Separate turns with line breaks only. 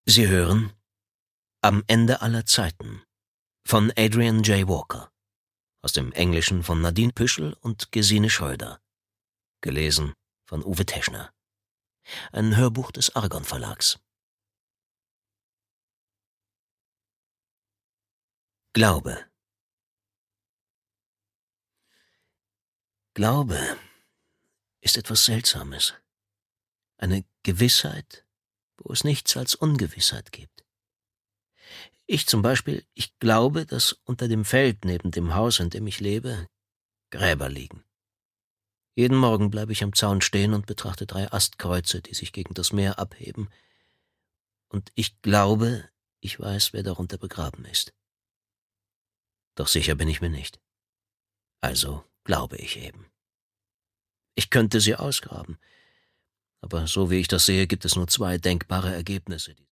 Sie hören Am Ende aller Zeiten von Adrian J. Walker, aus dem Englischen von Nadine Püschel und Gesine Schröder, gelesen von Uwe Teschner. Ein Hörbuch des Argon Verlags. Glaube. Glaube ist etwas Seltsames. Eine Gewissheit, wo es nichts als Ungewissheit gibt. Ich zum Beispiel, ich glaube, dass unter dem Feld neben dem Haus, in dem ich lebe, Gräber liegen. Jeden Morgen bleibe ich am Zaun stehen und betrachte 3 Astkreuze, die sich gegen das Meer abheben. Und ich glaube, ich weiß, wer darunter begraben ist. Doch sicher bin ich mir nicht. Also glaube ich eben. Ich könnte sie ausgraben. Aber so wie ich das sehe, gibt es nur 2 denkbare Ergebnisse.